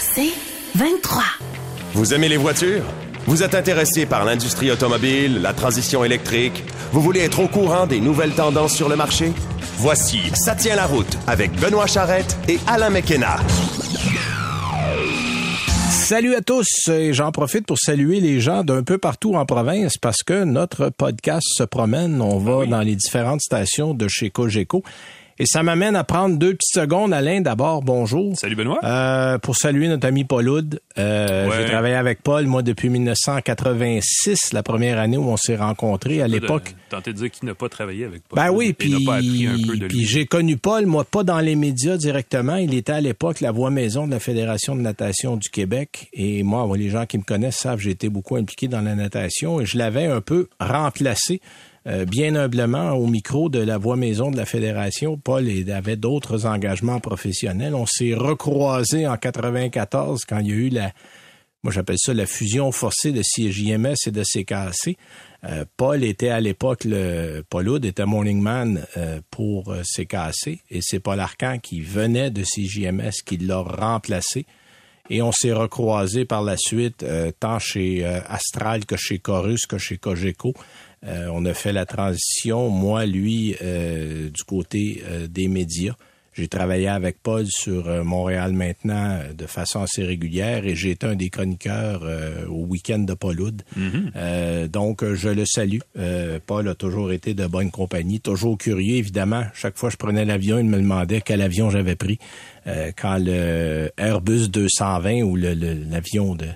C'est 23. Vous aimez les voitures? Vous êtes intéressé par l'industrie automobile, la transition électrique? Vous voulez être au courant des nouvelles tendances sur le marché? Voici Ça tient la route avec Benoît Charrette et Alain McKenna. Salut à tous et j'en profite pour saluer les gens d'un peu partout en province parce que notre podcast se promène. On va dans les différentes stations de chez Cogeco. Et ça m'amène à prendre 2 petites secondes. Alain, d'abord, bonjour. Salut Benoît. Pour saluer notre ami Paul Oud. J'ai travaillé avec Paul, moi, depuis 1986, la première année où on s'est rencontrés. À l'époque... Tenter de dire qu'il n'a pas travaillé avec Paul. Ben oui, puis n'a pas appris un peu de lui. Puis j'ai connu Paul, moi, pas dans les médias directement. Il était à l'époque la voix maison de la Fédération de natation du Québec. Et moi, les gens qui me connaissent savent, j'ai été beaucoup impliqué dans la natation. Et je l'avais un peu remplacé. Bien humblement, au micro de la voix maison de la Fédération. Paul avait d'autres engagements professionnels. On s'est recroisés en 94 quand il y a eu moi j'appelle ça la fusion forcée de CJMS et de CKAC. Paul était à l'époque, Paul Oud était morning man pour CKAC et c'est Paul Arcan qui venait de CJMS qui l'a remplacé. Et on s'est recroisés par la suite, tant chez Astral que chez Chorus que chez Cogeco. On a fait la transition, moi, lui, du côté des médias. J'ai travaillé avec Paul sur Montréal maintenant de façon assez régulière et j'ai été un des chroniqueurs au week-end de Paul Oud. Donc, je le salue. Paul a toujours été de bonne compagnie, toujours curieux, évidemment. Chaque fois que je prenais l'avion, il me demandait quel avion j'avais pris. Quand le Airbus 220 ou l'avion de...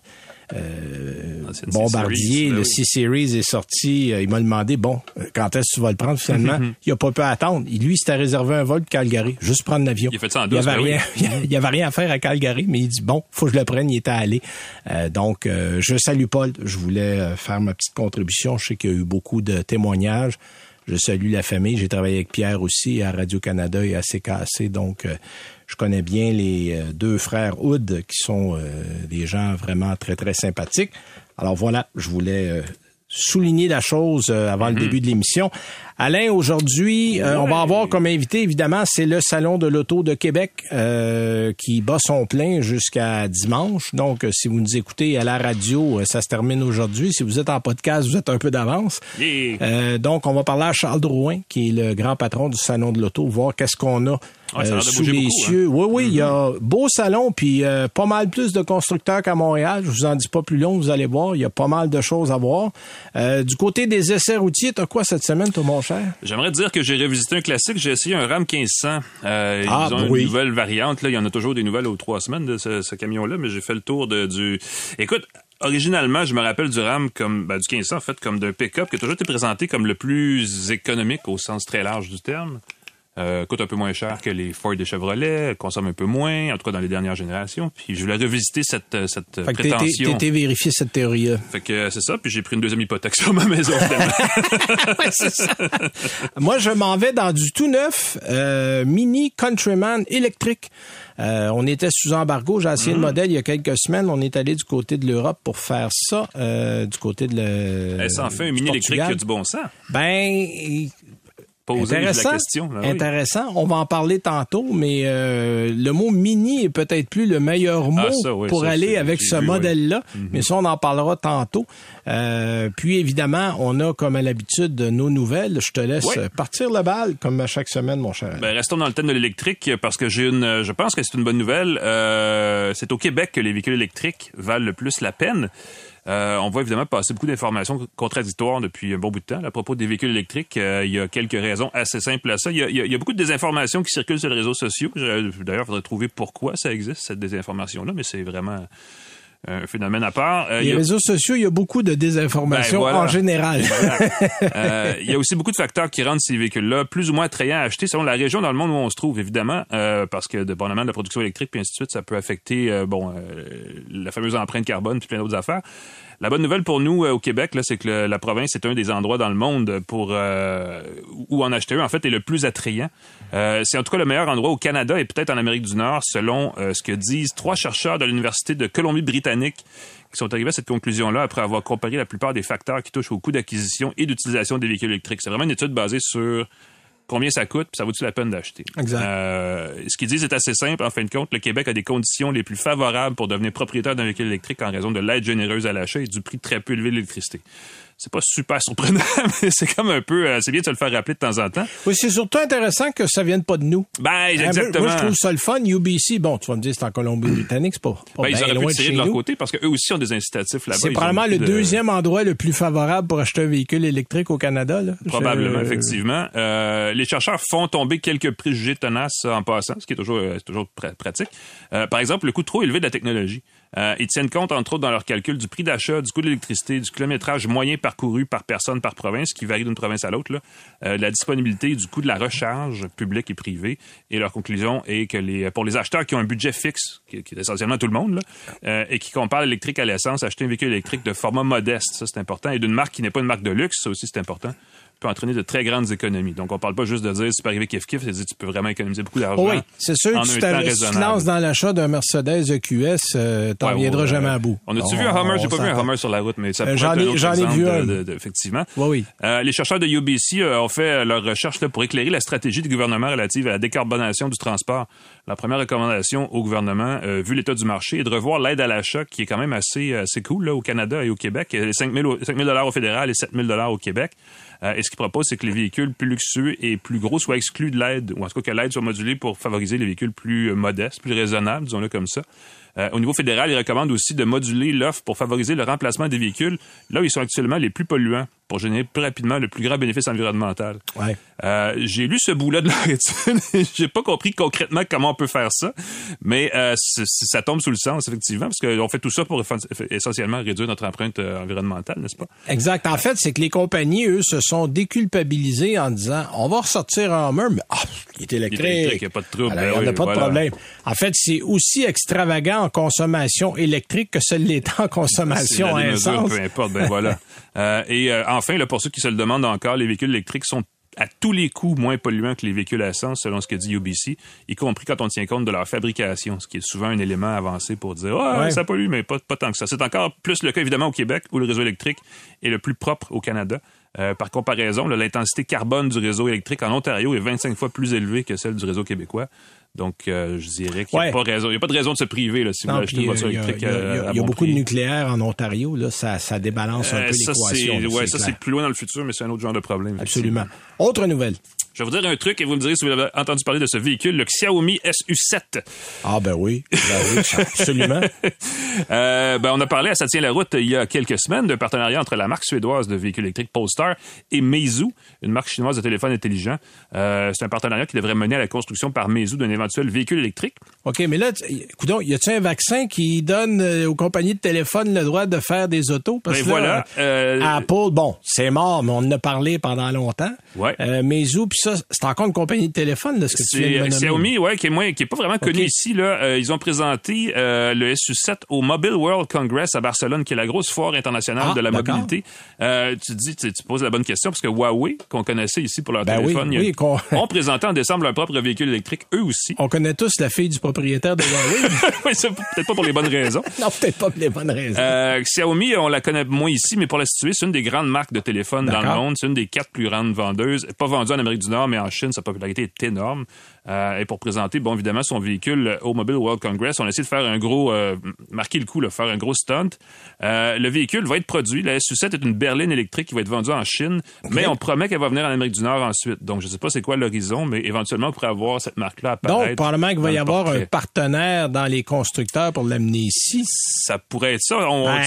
Bombardier, le C-Series est sorti, il m'a demandé, quand est-ce que tu vas le prendre finalement? Il a pas pu attendre. Lui, il s'était réservé un vol de Calgary, juste prendre l'avion. Il a fait ça en douce, il y avait rien à faire à Calgary, mais il dit, faut que je le prenne, il était allé. Donc, je salue Paul. Je voulais faire ma petite contribution. Je sais qu'il y a eu beaucoup de témoignages. Je salue la famille. J'ai travaillé avec Pierre aussi à Radio-Canada et à CKAC, donc... je connais bien les 2 frères Oud qui sont des gens vraiment très, très sympathiques. Alors voilà, je voulais souligner la chose avant le début de l'émission. Alain, aujourd'hui, on va avoir comme invité, évidemment, c'est le Salon de l'Auto de Québec qui bat son plein jusqu'à dimanche. Donc, si vous nous écoutez à la radio, ça se termine aujourd'hui. Si vous êtes en podcast, vous êtes un peu d'avance. Donc, on va parler à Charles Drouin, qui est le grand patron du Salon de l'Auto, voir qu'est-ce qu'on a sous les cieux. Oui, il y a beau salon, puis pas mal plus de constructeurs qu'à Montréal. Je vous en dis pas plus long, vous allez voir. Il y a pas mal de choses à voir. Du côté des essais routiers, t'as quoi cette semaine, toi, mon cher? J'aimerais te dire que j'ai revisité un classique. J'ai essayé un Ram 1500. Ils ont une nouvelle variante. Là. Il y en a toujours des nouvelles aux 3 semaines de ce camion-là, mais j'ai fait le tour du... Écoute, originalement, je me rappelle du Ram comme du 1500, en fait, comme d'un pick-up qui a toujours été présenté comme le plus économique au sens très large du terme. Coûte un peu moins cher que les Ford et Chevrolet, consomme un peu moins, en tout cas dans les dernières générations. Puis je voulais revisiter cette prétention. T'étais vérifié cette théorie-là. Fait que c'est ça, puis j'ai pris une deuxième hypothèque sur ma maison, finalement. Ouais, c'est ça. Moi, je m'en vais dans du tout neuf Mini Countryman électrique. On était sous embargo. J'ai essayé le modèle il y a quelques semaines. On est allé du côté de l'Europe pour faire ça, du côté de ça en fait un Mini électrique qui a du bon sens. Intéressant. La question. Intéressant. On va en parler tantôt, mais le mot mini est peut-être plus le meilleur mot pour aller avec ce modèle-là. Mais ça, on en parlera tantôt. Puis évidemment, on a comme à l'habitude nos nouvelles. Je te laisse partir le bal comme à chaque semaine, mon cher. Restons dans le thème de l'électrique parce que je pense que c'est une bonne nouvelle. C'est au Québec que les véhicules électriques valent le plus la peine. On va évidemment passer beaucoup d'informations contradictoires depuis un bon bout de temps. À propos des véhicules électriques, il y a quelques raisons assez simples à ça. Il y a beaucoup de désinformations qui circulent sur les réseaux sociaux. D'ailleurs, il faudrait trouver pourquoi ça existe, cette désinformation-là, mais c'est vraiment un phénomène à part. Les réseaux sociaux, il y a beaucoup de désinformation en général. Il y a aussi beaucoup de facteurs qui rendent ces véhicules-là plus ou moins attrayants à acheter selon la région dans le monde où on se trouve, évidemment, parce que dépendamment de la production électrique puis ainsi de suite, ça peut affecter la fameuse empreinte carbone puis plein d'autres affaires. La bonne nouvelle pour nous au Québec, là, c'est que la province est un des endroits dans le monde où en acheter un, en fait, est le plus attrayant. C'est en tout cas le meilleur endroit au Canada et peut-être en Amérique du Nord, selon ce que disent 3 chercheurs de l'Université de Colombie-Britannique qui sont arrivés à cette conclusion-là après avoir comparé la plupart des facteurs qui touchent au coût d'acquisition et d'utilisation des véhicules électriques. C'est vraiment une étude basée sur combien ça coûte, puis ça vaut-tu la peine d'acheter. Exact. Ce qu'ils disent est assez simple. En fin de compte, le Québec a des conditions les plus favorables pour devenir propriétaire d'un véhicule électrique en raison de l'aide généreuse à l'achat et du prix très peu élevé de l'électricité. C'est pas super surprenant, mais c'est comme un peu... c'est bien de se le faire rappeler de temps en temps. Oui, c'est surtout intéressant que ça vienne pas de nous. Ben, exactement. Moi, je trouve ça le fun. UBC, bon, tu vas me dire, c'est en Colombie-Britannique, c'est pas ils auraient pu loin tirer de leur côté parce qu'eux aussi ont des incitatifs là-bas. C'est probablement le deuxième endroit le plus favorable pour acheter un véhicule électrique au Canada. Là. Probablement, effectivement. Les chercheurs font tomber quelques préjugés tenaces en passant, ce qui est toujours pratique. Par exemple, le coût trop élevé de la technologie. Ils tiennent compte, entre autres, dans leur calcul, du prix d'achat, du coût de l'électricité, du kilométrage moyen parcouru par personne par province, qui varie d'une province à l'autre, de la disponibilité, du coût de la recharge publique et privée. Et leur conclusion est que pour les acheteurs qui ont un budget fixe, qui est essentiellement tout le monde, et qui comparent l'électrique à l'essence, acheter un véhicule électrique de format modeste, ça c'est important, et d'une marque qui n'est pas une marque de luxe, ça aussi c'est important, peut entraîner de très grandes économies. Donc, on parle pas juste de dire si tu peux arriver kiff-kiff, c'est dire tu peux vraiment économiser beaucoup d'argent. Oui, c'est sûr que si tu te lances dans l'achat d'un Mercedes EQS, t'en viendras jamais à bout. On a-tu vu un Hummer? J'ai pas vu un Hummer sur la route, mais ça pourrait être un autre j'en ai vu exemple effectivement. Oui. Les chercheurs de UBC ont fait leur recherche pour éclairer la stratégie du gouvernement relative à la décarbonation du transport. La première recommandation au gouvernement, vu l'état du marché, est de revoir l'aide à l'achat, qui est quand même assez cool là, au Canada et au Québec. 5 000 $ au fédéral et 7 000 $ au Québec. Et ce qu'ils proposent, c'est que les véhicules plus luxueux et plus gros soient exclus de l'aide, ou en tout cas que l'aide soit modulée pour favoriser les véhicules plus modestes, plus raisonnables, disons-le comme ça. Au niveau fédéral, ils recommandent aussi de moduler l'offre pour favoriser le remplacement des véhicules là où ils sont actuellement les plus polluants, pour générer plus rapidement le plus grand bénéfice environnemental. Ouais. J'ai lu ce bout-là de leur étude. J'ai pas compris concrètement comment on peut faire ça, mais ça tombe sous le sens, effectivement, parce qu'on fait tout ça pour essentiellement réduire notre empreinte environnementale, n'est-ce pas? Exact. En fait, c'est que les compagnies, eux, se sont déculpabilisées en disant on va ressortir un Hummer, mais il est électrique. Il n'y a pas de trouble. Alors, il n'y a pas de problème. En fait, c'est aussi extravagant en consommation électrique que ça l'est en consommation à essence. Peu importe, voilà. Enfin, là, pour ceux qui se le demandent encore, les véhicules électriques sont à tous les coups moins polluants que les véhicules à essence, selon ce que dit UBC, y compris quand on tient compte de leur fabrication, ce qui est souvent un élément avancé pour dire ça pollue, mais pas tant que ça. C'est encore plus le cas, évidemment, au Québec, où le réseau électrique est le plus propre au Canada. Par comparaison, l'intensité carbone du réseau électrique en Ontario est 25 fois plus élevée que celle du réseau québécois. Donc, je dirais qu'il n'y a pas raison. Il n'y a pas de raison de se priver là, si vous voulez acheter une voiture électrique. Il y a beaucoup de nucléaire en Ontario. Là, ça débalance un peu l'équation. Ça, c'est plus loin dans le futur, mais c'est un autre genre de problème. Absolument. Autre nouvelle. Je vais vous dire un truc et vous me direz si vous avez entendu parler de ce véhicule, le Xiaomi SU7. Ah ben oui, absolument. On a parlé à Ça tient la route il y a quelques semaines d'un partenariat entre la marque suédoise de véhicules électriques Polestar et Meizu, une marque chinoise de téléphone intelligent. C'est un partenariat qui devrait mener à la construction par Meizu d'un éventuel véhicule électrique. OK, mais là, coudonc, y a-t-il un vaccin qui donne aux compagnies de téléphone le droit de faire des autos? Parce que là, Apple, bon, c'est mort, mais on en a parlé pendant longtemps. Ouais. Meizu, puis ça, c'est encore une compagnie de téléphone, là, ce que tu viens de me nommer. Xiaomi, qui est pas vraiment connu ici, là. Ils ont présenté le SU7 au Mobile World Congress à Barcelone, qui est la grosse foire internationale de la mobilité. Tu poses la bonne question, parce que Huawei, qu'on connaissait ici pour leur téléphone, ont présenté en décembre leur propre véhicule électrique, eux aussi. On connaît tous la fille du propriétaire de Huawei. Oui, c'est peut-être pas pour les bonnes raisons. Non, peut-être pas pour les bonnes raisons. Xiaomi, on la connaît moins ici, mais pour la situer, c'est une des grandes marques de téléphone dans le monde. C'est une des 4 plus grandes vendeuses. Pas vendue en Amérique du Nord, mais en Chine, sa popularité est énorme. Et pour présenter, évidemment, son véhicule au Mobile World Congress, on a essayé de faire un gros, marquer le coup, faire un gros stunt. Le véhicule va être produit. La SU7 est une berline électrique qui va être vendue en Chine, mais on promet qu'elle va venir en Amérique du Nord ensuite. Donc, je sais pas c'est quoi l'horizon, mais éventuellement, on pourrait avoir cette marque-là apparaître. Donc, probablement qu'il va y avoir un partenaire dans les constructeurs pour l'amener ici. Ça pourrait être ça.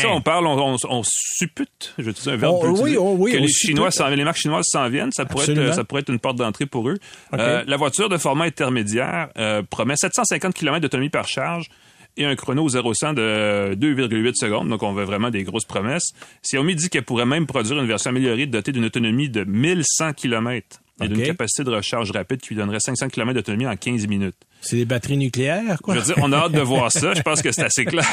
On suppute, je dis un verbe que les marques chinoises s'en viennent. Ça pourrait être une porte d'entrée pour eux. Okay. La voiture de format intermédiaire promet 750 km d'autonomie par charge et un chrono au 0-100 de 2,8 secondes. Donc, on veut vraiment des grosses promesses. Xiaomi dit qu'elle pourrait même produire une version améliorée dotée d'une autonomie de 1100 km et d'une capacité de recharge rapide qui lui donnerait 500 km d'autonomie en 15 minutes. C'est des batteries nucléaires, quoi? Je veux dire, on a hâte de voir ça. Je pense que c'est assez clair.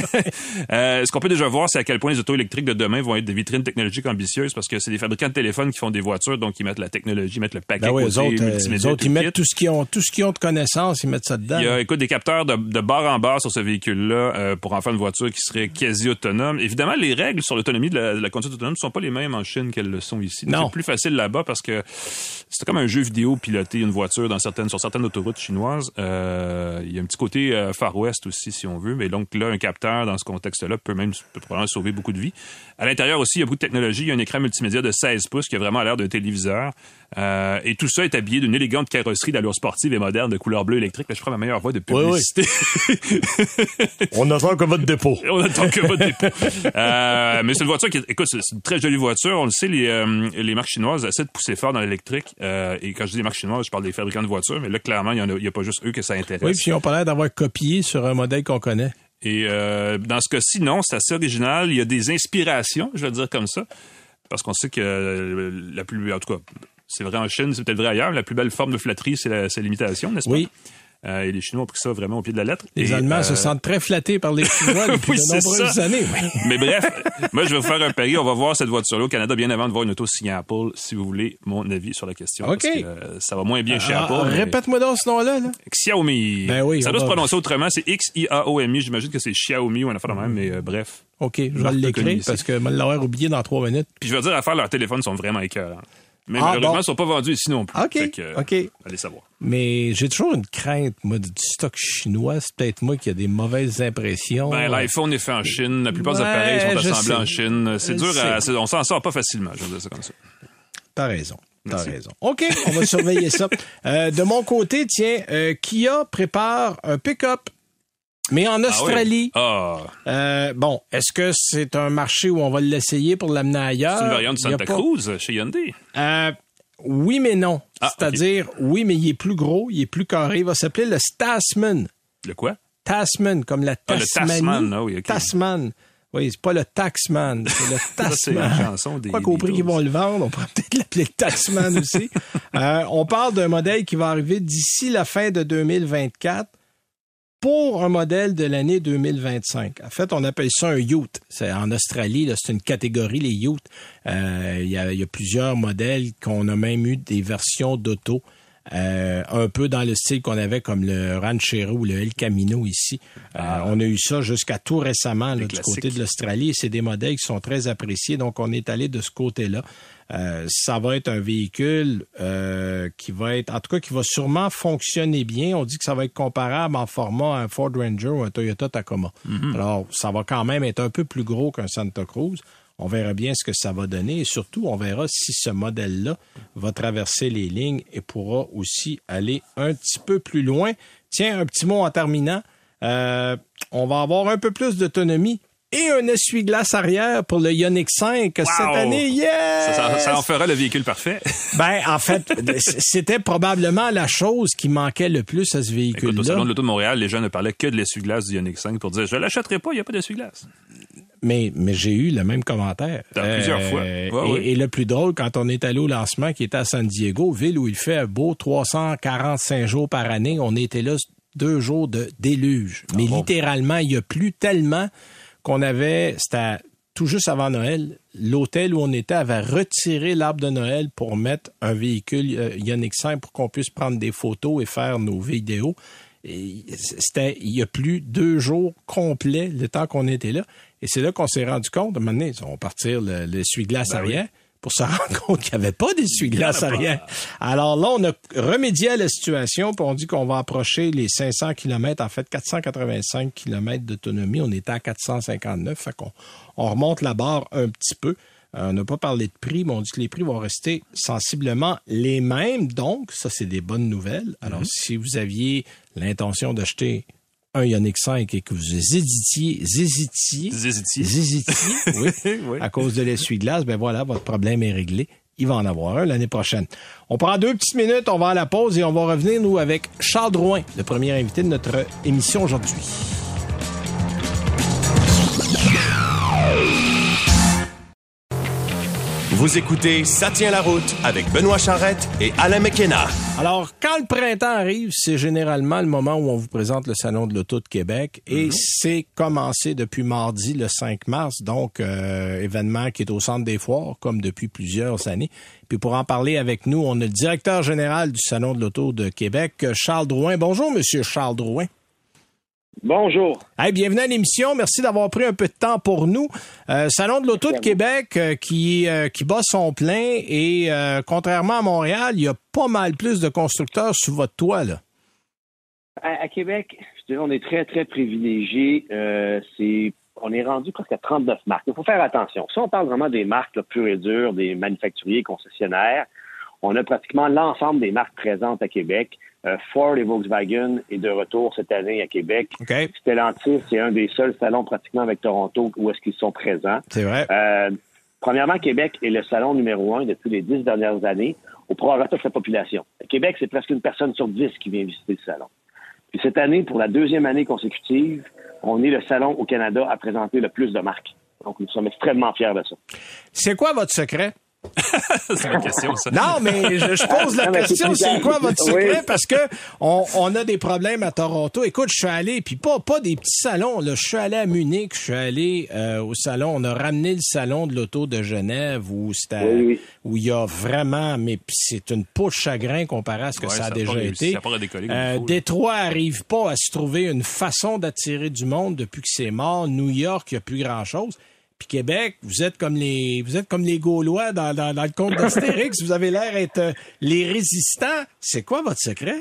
Ce qu'on peut déjà voir, c'est à quel point les autos électriques de demain vont être des vitrines technologiques ambitieuses parce que c'est des fabricants de téléphones qui font des voitures, donc ils mettent la technologie, ils mettent le paquet côté multimédia. Les autres, ils mettent tout ce qu'ils ont de connaissances, ils mettent ça dedans. Il y a, écoute, des capteurs de barre en barre sur ce véhicule-là pour en faire une voiture qui serait quasi autonome. Évidemment, les règles sur l'autonomie de la conduite autonome ne sont pas les mêmes en Chine qu'elles le sont ici. Non. C'est plus facile là-bas parce que c'est comme un jeu vidéo piloter une voiture sur certaines autoroutes chinoises. Il y a un petit côté Far West aussi, si on veut. Mais donc là, un capteur, dans ce contexte-là, peut probablement sauver beaucoup de vies. À l'intérieur aussi, il y a beaucoup de technologie. Il y a un écran multimédia de 16 pouces qui a vraiment l'air d'un téléviseur. Et tout ça est habillé d'une élégante carrosserie d'allure sportive et moderne de couleur bleue électrique. Là, je ferai ma meilleure voix de publicité. Oui. On attend que votre dépôt. On attend que votre dépôt. Mais c'est une voiture qui, écoute, c'est une très jolie voiture. On le sait, les marques chinoises essaient de pousser fort dans l'électrique. Et quand je dis les marques chinoises, je parle des fabricants de voitures. Mais là, clairement, il y a pas juste eux que ça intéresse. Oui, puis ils n'ont pas l'air d'avoir copié sur un modèle qu'on connaît. Et dans ce cas-ci, non, c'est assez original. Il y a des inspirations, je vais le dire comme ça. Parce qu'on sait que en tout cas, c'est vrai en Chine, c'est peut-être vrai ailleurs, la plus belle forme de flatterie, c'est l'imitation, n'est-ce pas? Oui. Et les Chinois ont pris ça vraiment au pied de la lettre. Les Allemands se sentent très flattés par les Chinois depuis oui, de nombreuses années. Mais bref, moi, je vais vous faire un pari. On va voir cette voiture-là au Canada bien avant de voir une auto signée Apple, si vous voulez mon avis sur la question. OK. Parce que, ça va moins bien chez Apple. Répète-moi donc ce nom-là. Là. Xiaomi. Ben oui, ça doit se prononcer autrement. C'est Xiaomi. J'imagine que c'est Xiaomi ou un affaire de même, mais bref. OK, je vais l'écrire parce que je vais l'avoir oublié dans 3 minutes. Puis je vais dire à faire, leurs téléphones sont vraiment écœurants. Mais malheureusement, ils ne sont pas vendus ici non plus. OK. Allez savoir. Mais j'ai toujours une crainte, moi, du stock chinois. C'est peut-être moi qui a des mauvaises impressions. Ben, l'iPhone est fait en Chine. La plupart des appareils sont assemblés en Chine. C'est dur on s'en sort pas facilement, je vais dire ça comme ça. T'as raison. OK, on va surveiller ça. De mon côté, tiens, Kia prépare un pick-up. Mais en Australie, bon, est-ce que c'est un marché où on va l'essayer pour l'amener ailleurs? C'est une variante de Santa Cruz chez Hyundai. Oui, mais non. C'est-à-dire, oui, mais il est plus gros, il est plus carré. Il va s'appeler le Tasman. Le quoi? Tasman, comme la Tasmanie. Le Tasman, oui, OK. Tasman. Oui, c'est pas le Taxman, c'est le Tasman. C'est une chanson des... Pas qu'au prix qu'ils vont le vendre, on pourrait peut-être l'appeler le Taxman aussi. On parle d'un modèle qui va arriver d'ici la fin de 2024. Pour un modèle de l'année 2025. En fait, on appelle ça un Ute. C'est en Australie, là, c'est une catégorie, les Utes. Il y a plusieurs modèles qu'on a même eu des versions d'auto, un peu dans le style qu'on avait comme le Ranchero ou le El Camino ici. On a eu ça jusqu'à tout récemment là, du côté de l'Australie. C'est des modèles qui sont très appréciés, donc on est allé de ce côté-là. Ça va être un véhicule qui va être, en tout cas, qui va sûrement fonctionner bien. On dit que ça va être comparable en format à un Ford Ranger ou un Toyota Tacoma. Mm-hmm. Alors, ça va quand même être un peu plus gros qu'un Santa Cruz. On verra bien ce que ça va donner et surtout, on verra si ce modèle-là va traverser les lignes et pourra aussi aller un petit peu plus loin. Tiens, un petit mot en terminant. On va avoir un peu plus d'autonomie. Et un essuie-glace arrière pour le Ioniq 5 cette année. Yes! Ça en fera le véhicule parfait. Ben, en fait, c'était probablement la chose qui manquait le plus à ce véhicule-là. Écoute, au Salon de l'Auto de Montréal, les gens ne parlaient que de l'essuie-glace du Ioniq 5 pour dire « Je l'achèterai pas, il n'y a pas d'essuie-glace. » Mais j'ai eu le même commentaire. Plusieurs fois. Et le plus drôle, quand on est allé au lancement qui était à San Diego, ville où il fait un beau 345 jours par année, on était là 2 jours de déluge. Mais littéralement, il y a plu tellement qu'on avait, c'était tout juste avant Noël, l'hôtel où on était avait retiré l'arbre de Noël pour mettre un véhicule Ioniq 5 pour qu'on puisse prendre des photos et faire nos vidéos. Et il y a plus 2 jours complets le temps qu'on était là. Et c'est là qu'on s'est rendu compte, à un moment donné, on va partir l'essuie-glace arrière pour se rendre compte qu'il n'y avait pas d'essuie-glace arrière. Alors là, on a remédié à la situation, puis on dit qu'on va approcher les 500 km, en fait 485 km d'autonomie. On était à 459, fait qu'on remonte la barre un petit peu. On n'a pas parlé de prix, mais on dit que les prix vont rester sensiblement les mêmes. Donc, ça, c'est des bonnes nouvelles. Alors, si vous aviez l'intention d'acheter un Ioniq 5 et que vous hésitiez, oui, à cause de l'essuie-glace, ben voilà, votre problème est réglé. Il va en avoir un l'année prochaine. On prend 2 petites minutes, on va à la pause et on va revenir, nous, avec Charles Drouin, le premier invité de notre émission aujourd'hui. Vous écoutez Ça tient la route avec Benoît Charrette et Alain McKenna. Alors, quand le printemps arrive, c'est généralement le moment où on vous présente le Salon de l'Auto de Québec et c'est commencé depuis mardi, le 5 mars, donc événement qui est au centre des foires, comme depuis plusieurs années. Puis pour en parler avec nous, on a le directeur général du Salon de l'Auto de Québec, Charles Drouin. Bonjour, Monsieur Charles Drouin. Bonjour. Hey, bienvenue à l'émission. Merci d'avoir pris un peu de temps pour nous. Salon de l'Auto de Québec qui bat son plein et contrairement à Montréal, il y a pas mal plus de constructeurs sous votre toit, là. À Québec, je dirais, on est très, très privilégiés. On est rendu presque à 39 marques. Il faut faire attention. Si on parle vraiment des marques là, pures et dures, des manufacturiers concessionnaires, on a pratiquement l'ensemble des marques présentes à Québec. Ford et Volkswagen est de retour cette année à Québec. Okay. Stellantis, c'est un des seuls salons pratiquement avec Toronto où est-ce qu'ils sont présents. C'est vrai. Premièrement, Québec est le salon numéro 1 depuis les 10 dernières années au prorata de sa population. À Québec, c'est presque une personne sur 10 qui vient visiter le salon. Puis cette année, pour la deuxième année consécutive, on est le salon au Canada à présenter le plus de marques. Donc, nous sommes extrêmement fiers de ça. C'est quoi votre secret? C'est une question, ça. Non, mais je pose la question, c'est quoi votre secret? Oui. Parce que on a des problèmes à Toronto. Écoute, je suis allé, puis pas des petits salons, là. Je suis allé à Munich, je suis allé au salon, on a ramené le salon de l'auto de Genève où où il y a vraiment, mais c'est une peau de chagrin comparé à ce que ça a déjà été. Ça a pas décollé. Détroit arrive pas à se trouver une façon d'attirer du monde depuis que c'est mort. New York, il n'y a plus grand-chose. Puis Québec, vous êtes comme les Gaulois dans le conte d'Astérix. Vous avez l'air d'être les résistants. C'est quoi votre secret?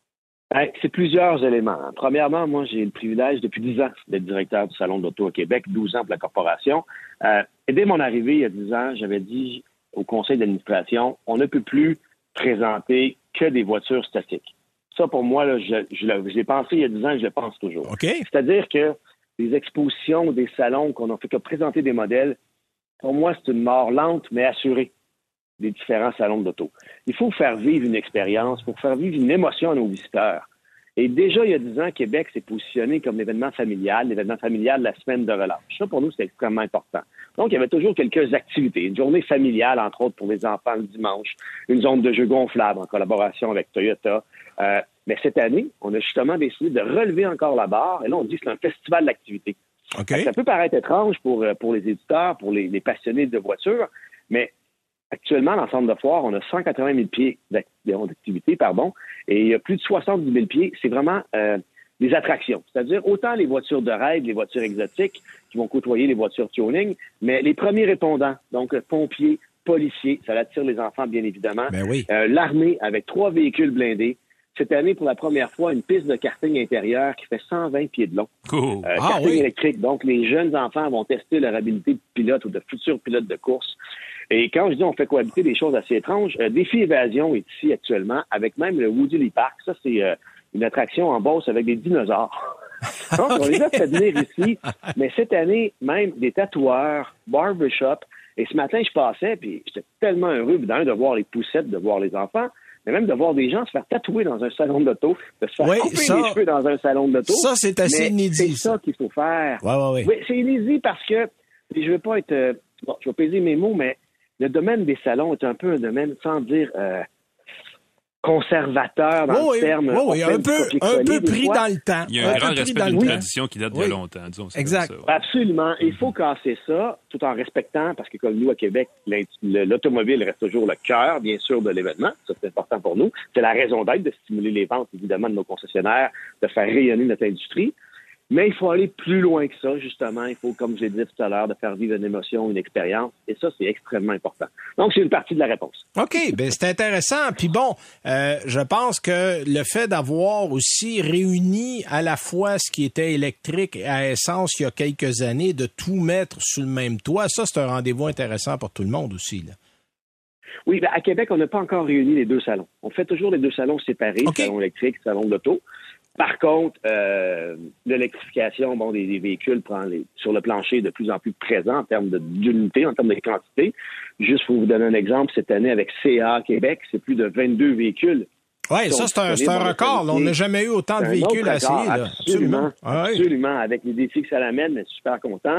C'est plusieurs éléments. Premièrement, moi, j'ai le privilège depuis 10 ans d'être directeur du Salon de l'Auto à Québec, 12 ans pour la corporation. Et dès mon arrivée, il y a 10 ans, j'avais dit au conseil d'administration, on ne peut plus présenter que des voitures statiques. Ça, pour moi, là, je l'ai pensé il y a 10 ans et je le pense toujours. Okay. C'est-à-dire que des expositions, des salons qu'on a fait que présenter des modèles, pour moi, c'est une mort lente, mais assurée des différents salons de l'auto. Il faut faire vivre une expérience, pour faire vivre une émotion à nos visiteurs. Et déjà, il y a 10 ans, Québec s'est positionné comme l'événement familial de la semaine de relâche. Ça, pour nous, c'est extrêmement important. Donc, il y avait toujours quelques activités. Une journée familiale, entre autres, pour les enfants le dimanche. Une zone de jeux gonflables en collaboration avec Toyota. Mais cette année, on a justement décidé de relever encore la barre. Et là, on dit que c'est un festival d'activités. Okay. Ça peut paraître étrange pour les éditeurs, pour les passionnés de voitures, mais actuellement, dans le centre de foire, on a 180 000 pieds d'activité, et il y a plus de 70 000 pieds. C'est vraiment des attractions. C'est-à-dire autant les voitures de rêve, les voitures exotiques qui vont côtoyer les voitures tuning, mais les premiers répondants, donc pompiers, policiers, ça attire les enfants, bien évidemment. Ben oui. L'armée avec 3 véhicules blindés. Cette année, pour la première fois, une piste de karting intérieur qui fait 120 pieds de long. Cool. Karting électrique. Donc, les jeunes enfants vont tester leur habilité de pilote ou de futurs pilotes de course. Et quand je dis on fait cohabiter des choses assez étranges, Défi Évasion est ici actuellement, avec même le Woody Lee Park. Ça, c'est une attraction en Beauce avec des dinosaures. Donc, on les a fait venir ici. Mais cette année, même des tatoueurs, barbershop. Et ce matin, je passais, puis j'étais tellement heureux, de voir les poussettes, de voir les enfants, mais même de voir des gens se faire tatouer dans un salon d'auto, de se faire couper les cheveux dans un salon d'auto. Ça, c'est assez inédit. C'est ça qu'il faut faire. Oui. Oui, c'est inédit parce que, je veux pas être... je vais peser mes mots, mais le domaine des salons est un peu un domaine, sans dire conservateur dans le terme. Oui, un peu pris dans le temps. Il y a un grand respect d'une tradition qui date de longtemps, disons. Exact. Ça, ouais. Absolument. Il faut casser ça, tout en respectant, parce que comme nous, à Québec, l'automobile reste toujours le cœur, bien sûr, de l'événement. Ça, c'est important pour nous. C'est la raison d'être, de stimuler les ventes, évidemment, de nos concessionnaires, de faire rayonner notre industrie. Mais il faut aller plus loin que ça, justement. Il faut, comme j'ai dit tout à l'heure, de faire vivre une émotion, une expérience. Et ça, c'est extrêmement important. Donc, c'est une partie de la réponse. OK, ben c'est intéressant. Puis bon, je pense que le fait d'avoir aussi réuni à la fois ce qui était électrique et à essence il y a quelques années, de tout mettre sous le même toit, ça, c'est un rendez-vous intéressant pour tout le monde aussi, là. Oui, à Québec, on n'a pas encore réuni les deux salons. On fait toujours les deux salons séparés, okay. Salon électrique, salon d'auto. Par contre, l'électrification des véhicules prend sur le plancher de plus en plus présent en termes d'unité, en termes de quantité. Juste pour vous donner un exemple, cette année avec CA Québec, c'est plus de 22 véhicules. Oui, ça, c'est un record. On n'a jamais eu autant de véhicules à essayer. Absolument. Avec les défis que ça l'amène, mais super content.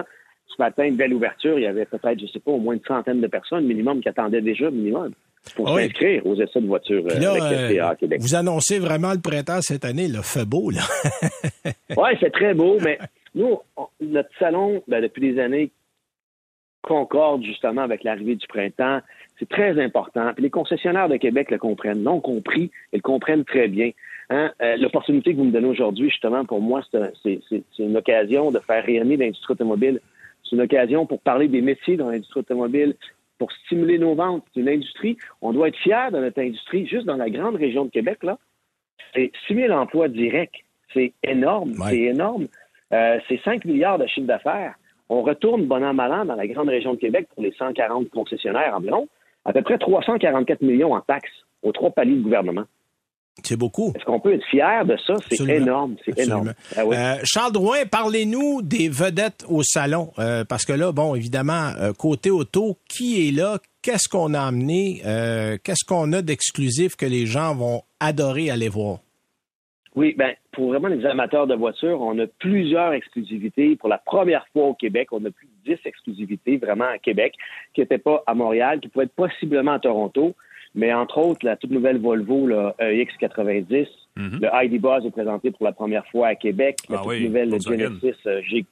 ce matin, une belle ouverture. Il y avait peut-être, je sais pas, au moins une centaine de personnes minimum qui attendaient déjà minimum pour s'inscrire aux essais de voiture avec STA à Québec. Vous annoncez vraiment le printemps cette année, là. Fait beau, là. Oui, c'est très beau, mais nous, notre salon, depuis des années, concorde justement avec l'arrivée du printemps. C'est très important. Puis les concessionnaires de Québec le comprennent, l'ont compris et le comprennent très bien. L'opportunité que vous me donnez aujourd'hui, justement, pour moi, c'est une occasion de faire rayonner l'industrie automobile. C'est une occasion pour parler des métiers dans l'industrie automobile, pour stimuler nos ventes. C'est une industrie, on doit être fiers de notre industrie. Juste dans la grande région de Québec, là, c'est 6 000 emplois directs. C'est énorme, c'est énorme. C'est 5 milliards de chiffre d'affaires. On retourne bon an, mal an dans la grande région de Québec pour les 140 concessionnaires environ, à peu près 344 millions en taxes aux 3 paliers de gouvernement. C'est beaucoup. Est-ce qu'on peut être fier de ça? C'est énorme. C'est énorme. Ah oui. Charles Drouin, parlez-nous des vedettes au salon. Parce que là, bon, évidemment, côté auto, qui est là? Qu'est-ce qu'on a amené? Qu'est-ce qu'on a d'exclusif que les gens vont adorer aller voir? Oui, pour vraiment les amateurs de voitures, on a plusieurs exclusivités. Pour la première fois au Québec, on a plus de 10 exclusivités vraiment à Québec, qui n'étaient pas à Montréal, qui pouvaient être possiblement à Toronto. Mais entre autres, la toute nouvelle Volvo, le EX90, le ID Buzz est présenté pour la première fois à Québec. La toute nouvelle Genesis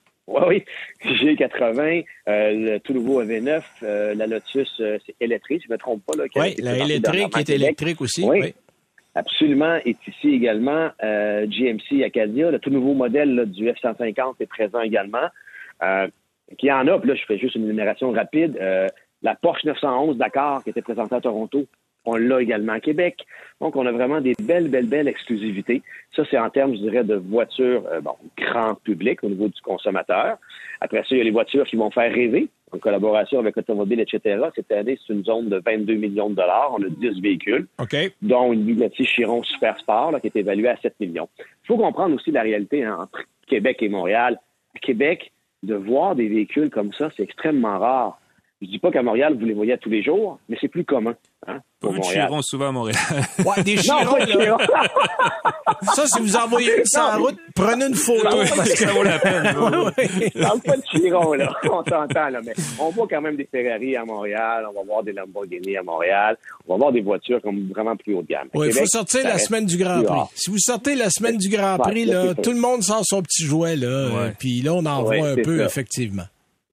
G80, le tout nouveau EV9, la Lotus, c'est électrique, si je ne me trompe pas. Oui, la électrique qui est électrique aussi. Oui. Absolument. Et ici également, GMC Acadia, le tout nouveau modèle là, du F-150 est présent également. Qui en a, puis là, je fais juste une énumération rapide. La Porsche 911 Dakar qui était présentée à Toronto, on l'a également à Québec. Donc, on a vraiment des belles exclusivités. Ça, c'est en termes, je dirais, de voitures grand public au niveau du consommateur. Après ça, il y a les voitures qui vont faire rêver en collaboration avec Automobile, etc. Cette année, c'est une zone de 22 millions de dollars. On a 10 véhicules, dont une Bugatti Chiron Super Sport là, qui est évaluée à 7 millions. Il faut comprendre aussi la réalité entre Québec et Montréal. À Québec, de voir des véhicules comme ça, c'est extrêmement rare. Je dis pas qu'à Montréal, vous les voyez tous les jours, mais c'est plus commun. Pour Montréal. Chiron souvent à Montréal. Ouais, des Chirons, là. Ça, si vous envoyez une sur la route, prenez une photo. Parce que ça vaut la peine. Parle pas de Chiron, là. On s'entend, là. Mais on voit quand même des Ferrari à Montréal. On va voir des Lamborghini à Montréal. On va voir des voitures comme vraiment plus haut de gamme. Oui, il faut sortir la semaine du Grand Prix. Si vous sortez la semaine du Grand Prix, là, tout le monde sort son petit jouet, là. Puis là, on en voit un peu, effectivement.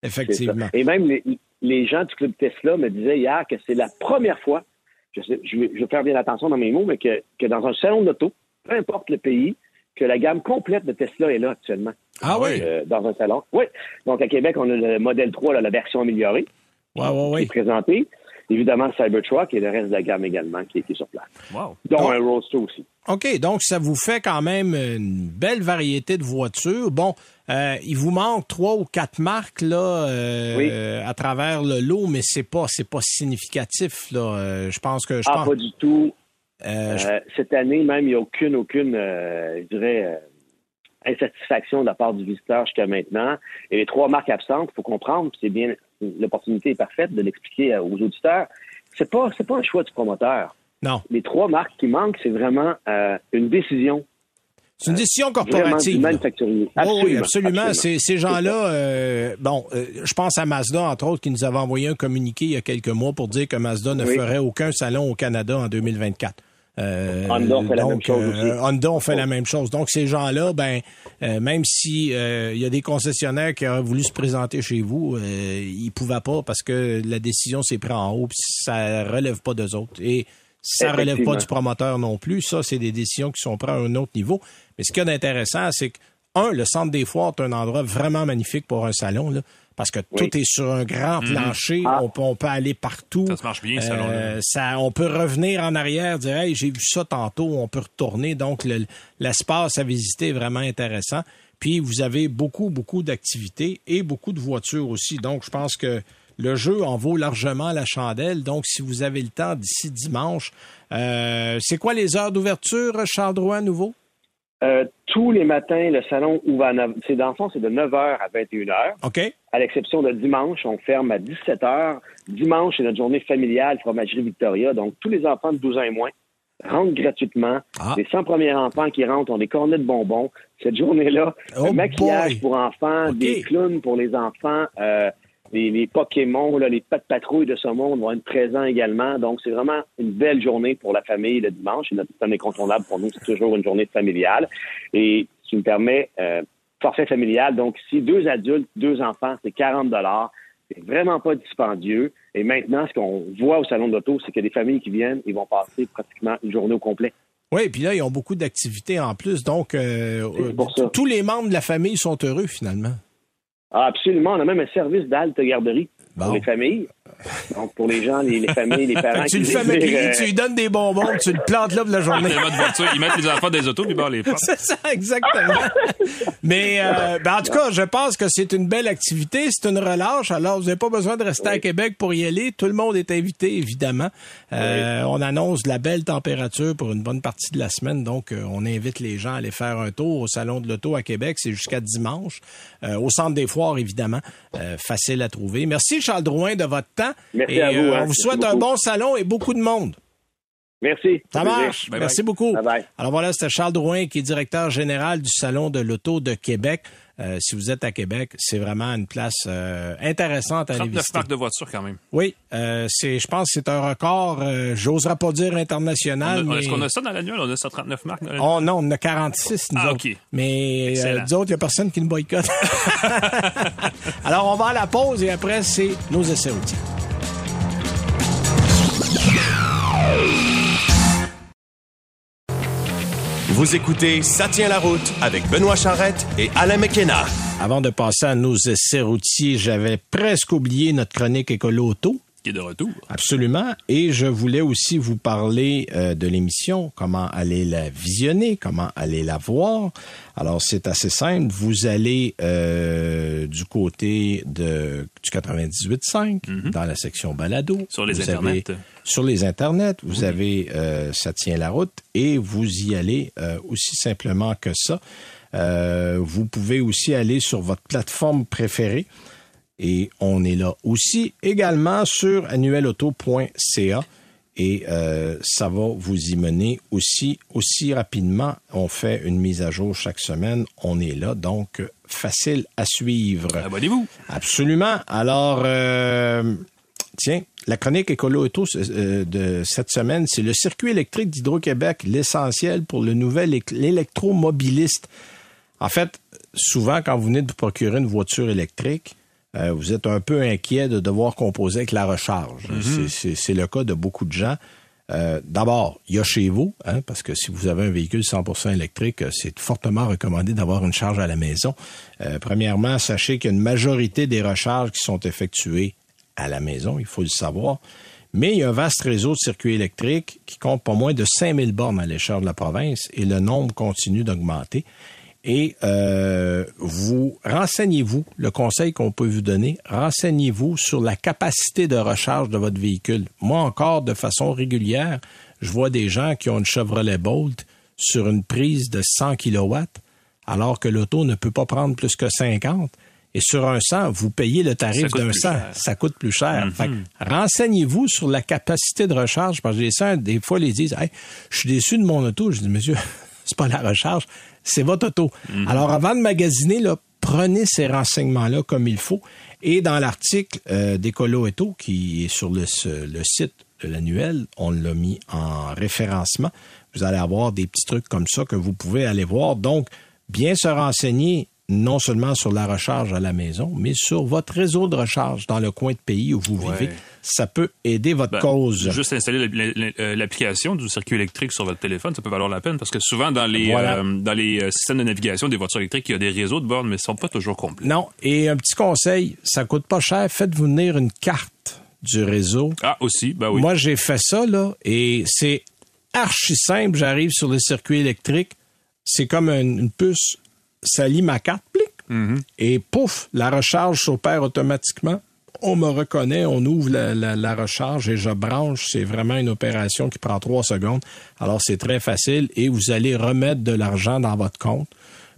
Et même les gens du club Tesla me disaient hier que c'est la première fois, je vais faire bien attention dans mes mots, mais que dans un salon d'auto, peu importe le pays, que la gamme complète de Tesla est là actuellement. Ah oui? Dans un salon. Oui. Donc, à Québec, on a le modèle 3, là, la version améliorée, qui est présentée. Évidemment, Cybertruck et le reste de la gamme également qui est sur place. Wow. Dont un Roadster aussi. OK, donc ça vous fait quand même une belle variété de voitures. Bon, il vous manque 3 ou 4 marques là à travers le lot, mais c'est pas significatif là. Je pense que pas du tout. Cette année même, il n'y a aucune je dirais insatisfaction de la part du visiteur jusqu'à maintenant. Et les 3 marques absentes, il faut comprendre, c'est bien, l'opportunité est parfaite de l'expliquer aux auditeurs. C'est pas un choix du promoteur. Non. Les 3 marques qui manquent, c'est vraiment une décision. C'est une décision corporative. Du manufacturier. Oui, absolument. Ces gens-là, je pense à Mazda, entre autres, qui nous avait envoyé un communiqué il y a quelques mois pour dire que Mazda ne ferait aucun salon au Canada en 2024. Honda fait la même chose aussi. Honda fait la même chose. Donc, ces gens-là, même si il y a des concessionnaires qui auraient voulu se présenter chez vous, ils pouvaient pas parce que la décision s'est prise en haut puis ça relève pas d'eux autres. Et ça relève pas du promoteur non plus. Ça, c'est des décisions qui sont prises à un autre niveau. Mais ce qu'il y a d'intéressant, c'est que, le centre des foires est un endroit vraiment magnifique pour un salon, là. Parce que tout est sur un grand plancher, on peut aller partout. Ça se marche bien, salon. On peut revenir en arrière, dire hey, j'ai vu ça tantôt, on peut retourner. Donc l'espace à visiter est vraiment intéressant. Puis vous avez beaucoup d'activités et beaucoup de voitures aussi. Donc je pense que le jeu en vaut largement la chandelle. Donc si vous avez le temps d'ici dimanche, c'est quoi les heures d'ouverture, Charles Drouin, à nouveau? Tous les matins, le salon ouvre à 9h. C'est dans le fond, c'est de 9h à 21h. OK. À l'exception de dimanche, on ferme à 17h. Dimanche, c'est notre journée familiale Fromagerie Victoria. Donc, tous les enfants de 12 ans et moins rentrent gratuitement. Les 100 premiers enfants qui rentrent ont des cornets de bonbons. Cette journée-là, un maquillage pour enfants, des clowns pour les enfants, les Pokémon, là, les Pat Patrouilles de ce monde vont être présents également. Donc, c'est vraiment une belle journée pour la famille le dimanche. C'est notre incontournable pour nous. C'est toujours une journée familiale. Et ce qui me permet, forfait familial. Donc, si 2 adultes, 2 enfants, c'est 40 $. C'est vraiment pas dispendieux. Et maintenant, ce qu'on voit au Salon de l'Auto, c'est qu'il y a des familles qui viennent, ils vont passer pratiquement une journée au complet. Oui, puis là, ils ont beaucoup d'activités en plus. Donc, tous les membres de la famille sont heureux, finalement. Ah, absolument. On a même un service d'halte garderie pour les familles. Donc, pour les gens, les familles, les parents. Tu le fais maquiller, tu lui donnes des bonbons, tu le plantes là pour la journée. Ils mettent les enfants des autos puis barrent les portes. C'est ça, exactement. Mais en tout cas, je pense que c'est une belle activité, c'est une relâche. Alors, vous n'avez pas besoin de rester à Québec pour y aller. Tout le monde est invité, évidemment. On annonce de la belle température pour une bonne partie de la semaine. Donc, on invite les gens à aller faire un tour au Salon de l'Auto à Québec. C'est jusqu'à dimanche. Au Centre des Foires, évidemment. Facile à trouver. Merci, Charles Drouin, de votre temps. Merci à vous. On vous souhaite un bon salon et beaucoup de monde. Merci. Ça marche. Bye Merci bye. beaucoup. Bye bye. Alors voilà, c'était Charles Drouin qui est directeur général du Salon de l'Auto de Québec. Si vous êtes à Québec, c'est vraiment une place intéressante à aller 39 visiter. marques de voitures quand même. Oui, je pense que c'est un record, j'oserais pas dire international. Est-ce qu'on a ça dans l'annuel? On a ça 39 marques? Oh non, on en a 46, nous autres. OK. Mais nous autres, il n'y a personne qui nous boycotte. Alors, on va à la pause et après, c'est nos essais routiers. Vous écoutez Ça tient la route avec Benoît Charrette et Alain McKenna. Avant de passer à nos essais routiers, j'avais presque oublié notre chronique Écolo-Auto. Qui est de retour. Absolument. Et je voulais aussi vous parler de l'émission, comment aller la visionner, comment aller la voir. Alors, c'est assez simple. Vous allez du côté du 98.5, dans la section balado. Sur les internets. Sur les internets, vous avez Ça tient la route et vous y allez aussi simplement que ça. Vous pouvez aussi aller sur votre plateforme préférée. Et on est là aussi également sur annuelauto.ca et ça va vous y mener aussi rapidement. On fait une mise à jour chaque semaine. On est là, donc facile à suivre. Abonnez-vous. Absolument. Alors, tiens, la chronique Écolo-Auto de cette semaine, c'est le circuit électrique d'Hydro-Québec, l'essentiel pour l'électromobiliste. En fait, souvent, quand vous venez de vous procurer une voiture électrique, vous êtes un peu inquiet de devoir composer avec la recharge. C'est le cas de beaucoup de gens. D'abord, il y a chez vous, parce que si vous avez un véhicule 100% électrique, c'est fortement recommandé d'avoir une charge à la maison. Premièrement, sachez qu'il y a une majorité des recharges qui sont effectuées à la maison, il faut le savoir. Mais il y a un vaste réseau de circuits électriques qui compte pas moins de 5000 bornes à l'échelle de la province et le nombre continue d'augmenter. Et vous renseignez-vous, le conseil qu'on peut vous donner, renseignez-vous sur la capacité de recharge de votre véhicule. Moi encore, de façon régulière, je vois des gens qui ont une Chevrolet Bolt sur une prise de 100 kW, alors que l'auto ne peut pas prendre plus que 50. Et sur un 100, vous payez le tarif d'un 100. Ça coûte plus cher. Fait que, renseignez-vous sur la capacité de recharge. Parce que des fois, ils disent, hey, je suis déçu de mon auto. Je dis, monsieur, c'est pas la recharge, c'est votre auto. Alors, avant de magasiner, là, prenez ces renseignements-là comme il faut. Et dans l'article d'Écolo-Auto, qui est sur le site de l'annuel, on l'a mis en référencement. Vous allez avoir des petits trucs comme ça que vous pouvez aller voir. Donc, bien se renseigner non seulement sur la recharge à la maison, mais sur votre réseau de recharge dans le coin de pays où vous vivez. Ça peut aider votre cause. Juste installer l'application du circuit électrique sur votre téléphone, ça peut valoir la peine parce que souvent dans les systèmes de navigation des voitures électriques, il y a des réseaux de bornes, mais ils ne sont pas toujours complets. Non. Et un petit conseil, ça coûte pas cher. Faites-vous venir une carte du réseau. Ah, aussi, ben oui. Moi, j'ai fait ça, là, et c'est archi simple. J'arrive sur le circuit électrique. C'est comme une puce. Ça lit ma carte, plic, et pouf, la recharge s'opère automatiquement. On me reconnaît, on ouvre la recharge et je branche. C'est vraiment une opération qui prend 3 secondes. Alors, c'est très facile et vous allez remettre de l'argent dans votre compte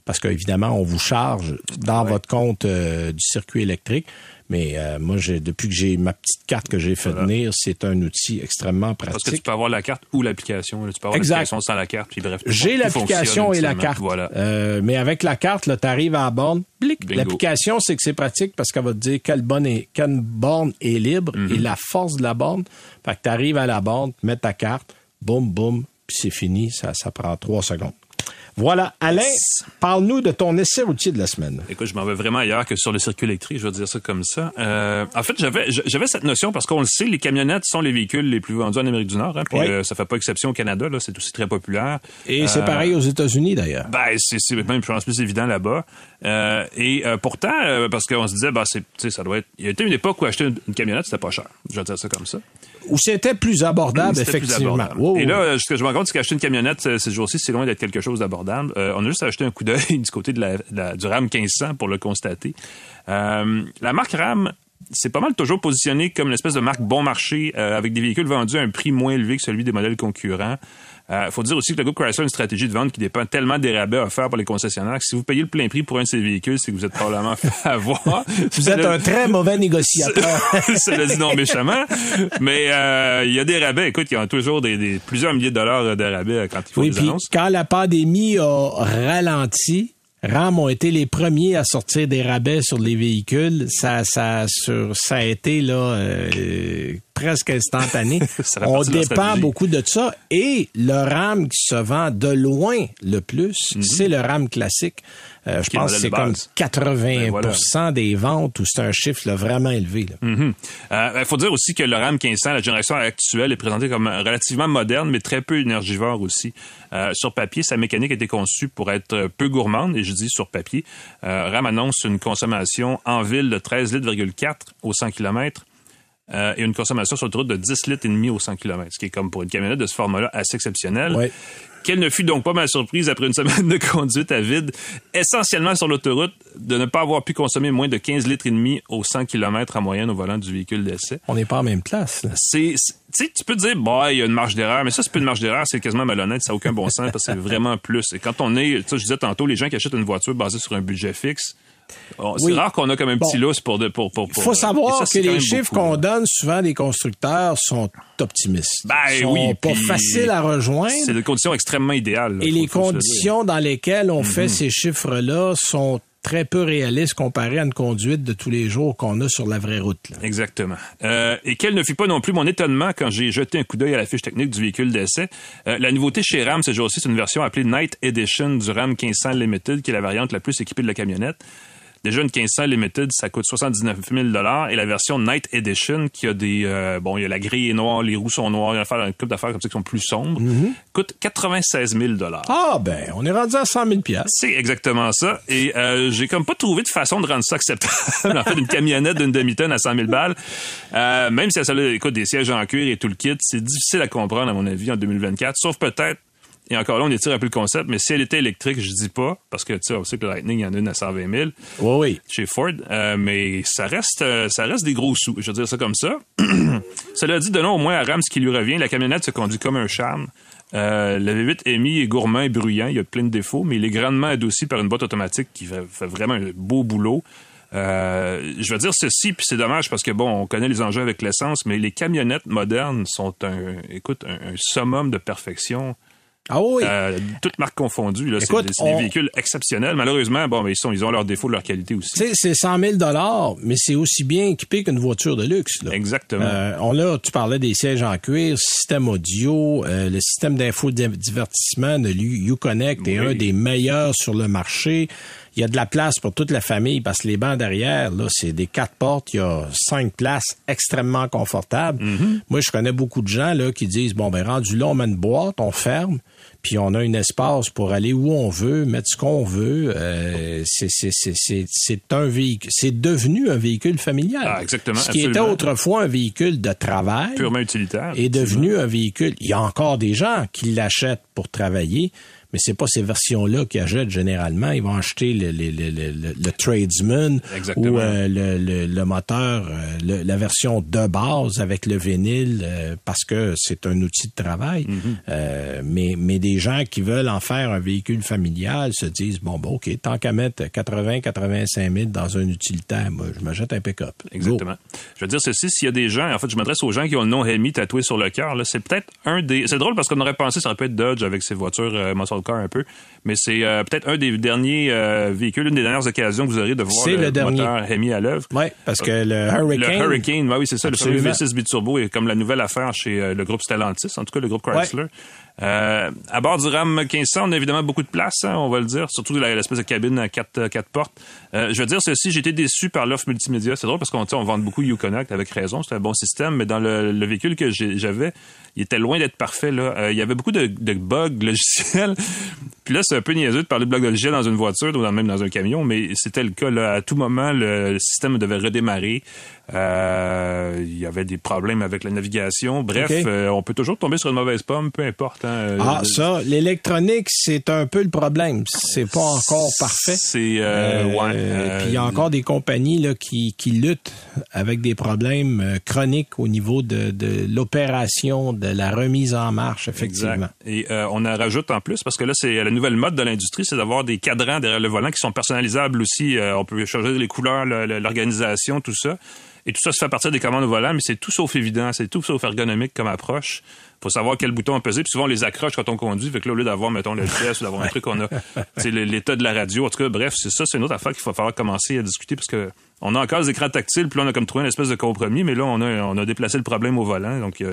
parce qu'évidemment, on vous charge dans votre compte du circuit électrique. Mais moi, depuis que j'ai ma petite carte que j'ai fait venir, c'est un outil extrêmement pratique. Parce que tu peux avoir la carte ou l'application. Tu peux avoir l'application sans la carte. Puis bref, j'ai l'application et la carte. Voilà. Mais avec la carte, tu arrives à la borne. L'application, c'est que c'est pratique parce qu'elle va te dire quelle borne est libre et la force de la borne. Fait que tu arrives à la borne, tu mets ta carte, boum, boum, puis c'est fini. Ça prend 3 secondes. Voilà. Alain, parle-nous de ton essai routier de la semaine. Écoute, je m'en vais vraiment ailleurs que sur le circuit électrique, je vais dire ça comme ça. En fait, j'avais cette notion parce qu'on le sait, les camionnettes sont les véhicules les plus vendus en Amérique du Nord. Hein, puis ça fait pas exception au Canada, là, c'est aussi très populaire. Et c'est pareil aux États-Unis, d'ailleurs. Ben, c'est même, je pense, plus évident là-bas. Pourtant, parce qu'on se disait, ça doit être... Il y a été une époque où acheter une camionnette, c'était pas cher. Je vais dire ça comme ça. Où c'était plus abordable, effectivement. Plus abordable. Et là, ce que je me rends compte, c'est qu'acheter une camionnette, ces jours-ci, c'est loin d'être quelque chose d'abordable. On a juste acheté un coup d'œil du côté de du RAM 1500 pour le constater. La marque RAM, c'est pas mal toujours positionné comme une espèce de marque bon marché avec des véhicules vendus à un prix moins élevé que celui des modèles concurrents. Faut dire aussi que le groupe Chrysler a une stratégie de vente qui dépend tellement des rabais offerts par les concessionnaires que si vous payez le plein prix pour un de ces véhicules, c'est que vous êtes probablement fait avoir. Vous êtes un très mauvais négociateur. Ça le dit non méchamment. Mais il y a des rabais. Écoute, il y a toujours plusieurs milliers de dollars de rabais quand il faut des annonces. Quand la pandémie a ralenti, RAM ont été les premiers à sortir des rabais sur les véhicules. Ça a été là presque instantané. On dépend beaucoup de ça. Et le RAM qui se vend de loin le plus, c'est le RAM classique. Je pense que c'est comme 80% des ventes où c'est un chiffre là, vraiment élevé. Il faut dire aussi que le RAM 1500, la génération actuelle, est présentée comme relativement moderne, mais très peu énergivore aussi. Sur papier, sa mécanique a été conçue pour être peu gourmande, et je dis sur papier. RAM annonce une consommation en ville de 13,4 litres au 100 km et une consommation sur l'autoroute de 10,5 litres au 100 km, ce qui est comme pour une camionnette de ce format-là assez exceptionnel. Ouais. Quelle ne fut donc pas ma surprise après une semaine de conduite à vide, essentiellement sur l'autoroute, de ne pas avoir pu consommer moins de 15 litres et demi au 100 km en moyenne au volant du véhicule d'essai. On n'est pas en même place. Là. Tu peux dire, il y a une marge d'erreur, mais ça, c'est pas une marge d'erreur, c'est quasiment malhonnête, ça n'a aucun bon sens, parce que c'est vraiment plus. Et quand on est, je disais tantôt, les gens qui achètent une voiture basée sur un budget fixe, c'est rare qu'on a comme un petit lousse pour. Il faut savoir que les chiffres qu'on donne souvent des constructeurs sont optimistes. Sont pas faciles à rejoindre. C'est des conditions extrêmement idéales. Là, et les conditions dans lesquelles on fait ces chiffres-là sont très peu réalistes comparées à une conduite de tous les jours qu'on a sur la vraie route. Là. Exactement. Et quel ne fut pas non plus mon étonnement quand j'ai jeté un coup d'œil à la fiche technique du véhicule d'essai. La nouveauté chez RAM ces jours-ci, c'est une version appelée Night Edition du RAM 1500 Limited, qui est la variante la plus équipée de la camionnette. Déjà, une 1500 Limited, ça coûte 79 000 $. Et la version Night Edition, qui a il y a la grille est noire, les roues sont noires, il y a une couple d'affaires comme ça qui sont plus sombres, coûte 96 000 $. Ah, on est rendu à 100 000 $. C'est exactement ça. Et j'ai comme pas trouvé de façon de rendre ça acceptable. En fait, une camionnette d'une demi-tonne à 100 000 $, même si elle a, écoute, des sièges en cuir et tout le kit, c'est difficile à comprendre, à mon avis, en 2024, sauf peut-être. Et encore là, on étire un peu le concept, mais si elle était électrique, je dis pas, parce que tu sais, on sait que le Lightning, il y en a une à 120 000 oui. chez Ford, mais ça reste des gros sous, je veux dire ça comme ça. Cela dit, donnons au moins à RAM ce qui lui revient. La camionnette se conduit comme un charme. Le V8 MI est gourmand et bruyant, il y a plein de défauts, mais il est grandement adouci par une boîte automatique qui fait vraiment un beau boulot. Je vais dire ceci, puis c'est dommage parce que on connaît les enjeux avec l'essence, mais les camionnettes modernes sont un summum de perfection. Ah oui. Toutes marques confondues, là. Écoute, c'est des véhicules exceptionnels. Malheureusement, ils ont leurs défauts, leurs qualités aussi. C'est 100 000 $, mais c'est aussi bien équipé qu'une voiture de luxe, là. Exactement. Tu parlais des sièges en cuir, système audio, le système d'infodivertissement de Uconnect est un des meilleurs sur le marché. Il y a de la place pour toute la famille parce que les bancs derrière, là, c'est des 4 portes. Il y a 5 places extrêmement confortables. Moi, je connais beaucoup de gens là qui disent, rendu là, on met une boîte, on ferme, puis on a un espace pour aller où on veut, mettre ce qu'on veut. C'est un véhicule. C'est devenu un véhicule familial. Ah, exactement. Ce qui était autrefois un véhicule de travail. Purement utilitaire. Est devenu un véhicule. Il y a encore des gens qui l'achètent pour travailler. Mais c'est pas ces versions-là qu'ils achètent généralement. Ils vont acheter le Tradesman ou le moteur, la version de base avec le vinyle parce que c'est un outil de travail. Mais des gens qui veulent en faire un véhicule familial se disent, bon, OK, tant qu'à mettre 85 000 dans un utilitaire, moi, je m'achète un pick-up. Exactement. Go. Je veux dire ceci, s'il y a des gens, en fait, je m'adresse aux gens qui ont le nom Hemi tatoué sur le cœur, là, c'est peut-être c'est drôle parce qu'on aurait pensé ça aurait pu être Dodge avec ses voitures muscle car un peu, mais c'est peut-être un des derniers véhicules, une des dernières occasions que vous aurez de voir le moteur Hemi à l'œuvre. Oui, parce que le Hurricane... Oui, c'est ça, absolument. Le fameux V6 biturbo est comme la nouvelle affaire chez le groupe Stellantis, en tout cas le groupe Chrysler. À bord du Ram 1500, on a évidemment beaucoup de place, on va le dire, surtout l'espèce de cabine à quatre portes. Je veux dire ceci, j'ai été déçu par l'offre multimédia. C'est drôle parce qu'on vend beaucoup Uconnect avec raison, c'est un bon système, mais dans le véhicule que j'avais, il était loin d'être parfait. Là. Il y avait beaucoup de bugs logiciels. Puis là, c'est un peu niaiseux de parler de bugs logiciels dans une voiture ou même dans un camion, mais c'était le cas. Là. À tout moment, le système devait redémarrer. Il y avait des problèmes avec la navigation. Bref, on peut toujours tomber sur une mauvaise pomme, peu importe. Hein. Ça, l'électronique, c'est un peu le problème. C'est pas encore parfait. Puis il y a encore des compagnies là, qui luttent avec des problèmes chroniques au niveau de l'opération, de la remise en marche, effectivement. Exact. Et on en rajoute en plus, parce que là, c'est la nouvelle mode de l'industrie, c'est d'avoir des cadrans derrière le volant qui sont personnalisables aussi. On peut changer les couleurs, l'organisation, tout ça. Et tout ça se fait à partir des commandes au volant, mais c'est tout sauf évident, c'est tout sauf ergonomique comme approche. Faut savoir quel bouton peser, puis souvent on les accroche quand on conduit, fait que là, au lieu d'avoir, mettons, le GPS ou d'avoir un truc, on a l'état de la radio. En tout cas, bref, c'est une autre affaire qu'il va falloir commencer à discuter, parce que on a encore des écrans tactiles, puis là, on a comme trouvé une espèce de compromis, mais là, on a déplacé le problème au volant, donc...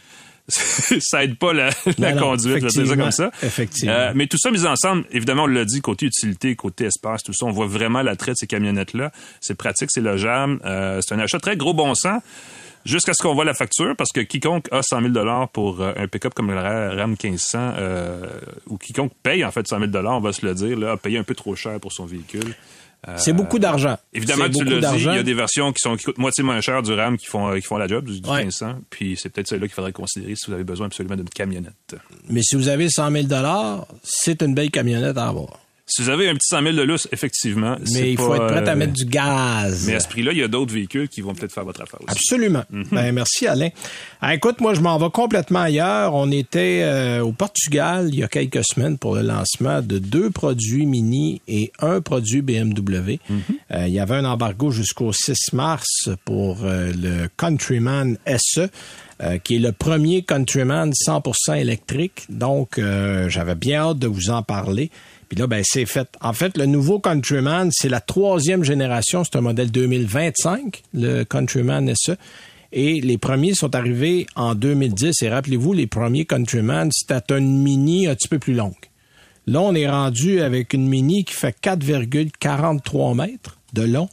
ça aide pas la conduite, je vais dire ça comme ça. Effectivement. Mais tout ça mis ensemble, évidemment, on l'a dit, côté utilité, côté espace, tout ça, on voit vraiment l'attrait de ces camionnettes-là. C'est pratique, c'est logeable. C'est un achat très gros bon sens. Jusqu'à ce qu'on voit la facture, parce que quiconque a 100 000 pour un pick-up comme le Ram 1500, ou quiconque paye en fait 100 000 on va se le dire, là, a payé un peu trop cher pour son véhicule. C'est beaucoup d'argent. Évidemment, tu l'as dit, il y a des versions qui coûtent moitié moins cher du Ram qui font la job, du 1500. Puis c'est peut-être celle-là qu'il faudrait considérer si vous avez besoin absolument d'une camionnette. Mais si vous avez 100 000 c'est une belle camionnette à avoir. Si vous avez un petit 100 000 de lousse, effectivement. Mais il faut être prêt à mettre du gaz. Mais à ce prix-là, il y a d'autres véhicules qui vont peut-être faire votre affaire aussi. Absolument. Mm-hmm. Merci, Alain. Écoute, moi, je m'en vais complètement ailleurs. On était au Portugal il y a quelques semaines pour le lancement de 2 produits Mini et 1 produit BMW. Il y avait un embargo jusqu'au 6 mars pour le Countryman SE. Qui est le premier Countryman 100% électrique. Donc, j'avais bien hâte de vous en parler. Puis là, c'est fait. En fait, le nouveau Countryman, c'est la 3e génération. C'est un modèle 2025, le Countryman SE. Et les premiers sont arrivés en 2010. Et rappelez-vous, les premiers Countryman, c'était une Mini un petit peu plus longue. Là, on est rendu avec une Mini qui fait 4,43 mètres de long,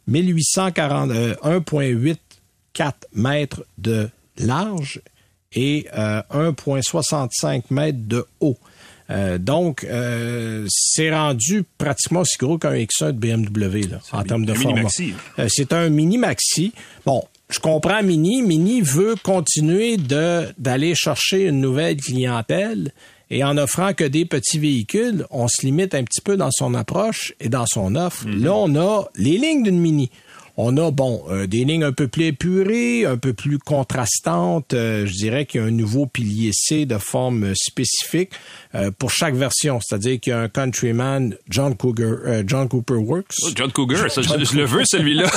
1,84 mètres de large et 1,65 mètres de haut. Donc, c'est rendu pratiquement aussi gros qu'un X1 de BMW là, en termes de format. Maxi. C'est un mini maxi. Bon, je comprends Mini. Mini veut continuer d'aller chercher une nouvelle clientèle et en offrant que des petits véhicules, on se limite un petit peu dans son approche et dans son offre. Là, on a les lignes d'une Mini. On a, des lignes un peu plus épurées, un peu plus contrastantes. Je dirais qu'il y a un nouveau pilier C de forme spécifique pour chaque version. C'est-à-dire qu'il y a un Countryman John Cooper Works. Oh, John Cougar, ça, je le veux, celui-là.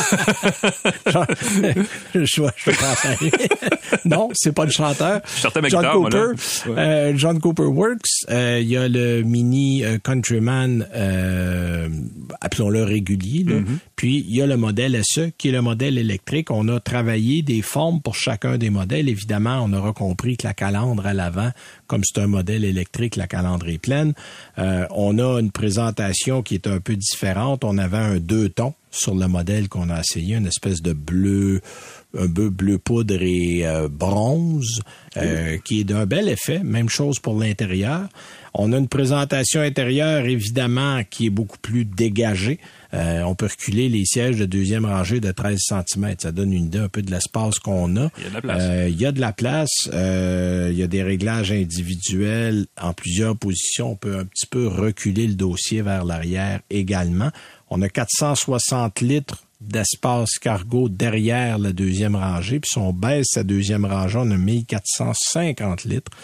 je Non, c'est pas le chanteur. Je sortais avec John Cooper. John Cooper Works. Il y a le Mini Countryman, appelons-le régulier. Là. Puis, il y a le modèle SE, qui est le modèle électrique. On a travaillé des formes pour chacun des modèles. Évidemment, on aura compris que la calandre à l'avant, comme c'est un modèle électrique, la calandre est pleine. On a une présentation qui est un peu différente. On avait un 2 tons sur le modèle qu'on a essayé, une espèce de bleu, un peu bleu poudre et bronze, qui est d'un bel effet. Même chose pour l'intérieur. On a une présentation intérieure, évidemment, qui est beaucoup plus dégagée. On peut reculer les sièges de deuxième rangée de 13 cm. Ça donne une idée un peu de l'espace qu'on a. Il y a de la place. Il y a de la place. Il y a des réglages individuels en plusieurs positions. On peut un petit peu reculer le dossier vers l'arrière également. On a 460 litres d'espace cargo derrière la deuxième rangée. Puis si on baisse sa deuxième rangée, on a 1450 litres.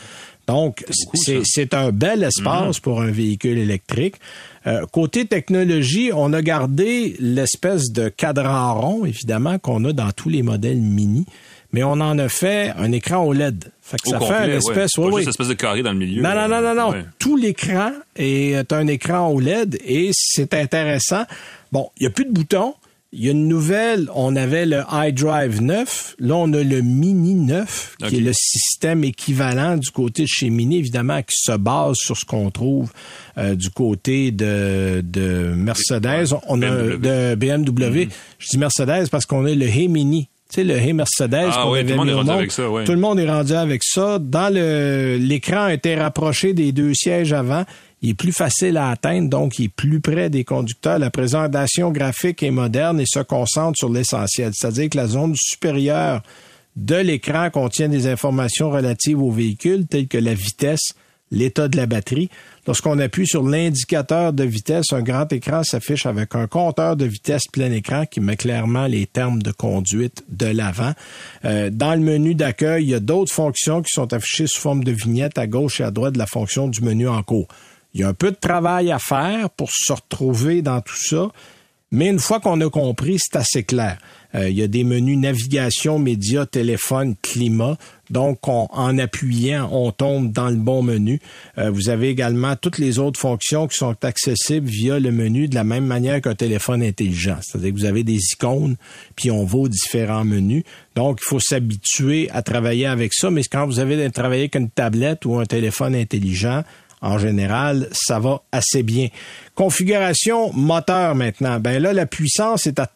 Donc, c'est un bel espace pour un véhicule électrique. Côté technologie, on a gardé l'espèce de cadran rond, évidemment, qu'on a dans tous les modèles Mini, mais on en a fait un écran OLED. Fait que ça complet, fait une espèce... Pas juste une espèce de carré dans le milieu. Non. Ouais. Tout l'écran est un écran OLED et c'est intéressant. Bon, il n'y a plus de boutons. Il y a une nouvelle, on avait le iDrive 9, là on a le Mini 9, qui est le système équivalent du côté de chez Mini, évidemment, qui se base sur ce qu'on trouve du côté de Mercedes. On a de BMW. Je dis Mercedes parce qu'on a le Hey Mini. Tu sais, le Hey Mercedes. Ah oui, tout le monde est rendu avec ça, oui. Tout le monde est rendu avec ça. Dans l'écran a été rapproché des deux sièges avant. Il est plus facile à atteindre, donc il est plus près des conducteurs. La présentation graphique est moderne et se concentre sur l'essentiel. C'est-à-dire que la zone supérieure de l'écran contient des informations relatives au véhicule, telles que la vitesse, l'état de la batterie. Lorsqu'on appuie sur l'indicateur de vitesse, un grand écran s'affiche avec un compteur de vitesse plein écran qui met clairement les termes de conduite de l'avant. Dans le menu d'accueil, il y a d'autres fonctions qui sont affichées sous forme de vignettes à gauche et à droite de la fonction du menu en cours. Il y a un peu de travail à faire pour se retrouver dans tout ça, mais une fois qu'on a compris, c'est assez clair. Il y a des menus navigation, médias, téléphone, climat. Donc, en appuyant, on tombe dans le bon menu. Vous avez également toutes les autres fonctions qui sont accessibles via le menu de la même manière qu'un téléphone intelligent. C'est-à-dire que vous avez des icônes, puis on va aux différents menus. Donc, il faut s'habituer à travailler avec ça. Mais quand vous avez travaillé avec une tablette ou un téléphone intelligent, en général, ça va assez bien. Configuration moteur maintenant. Ben là, la puissance est à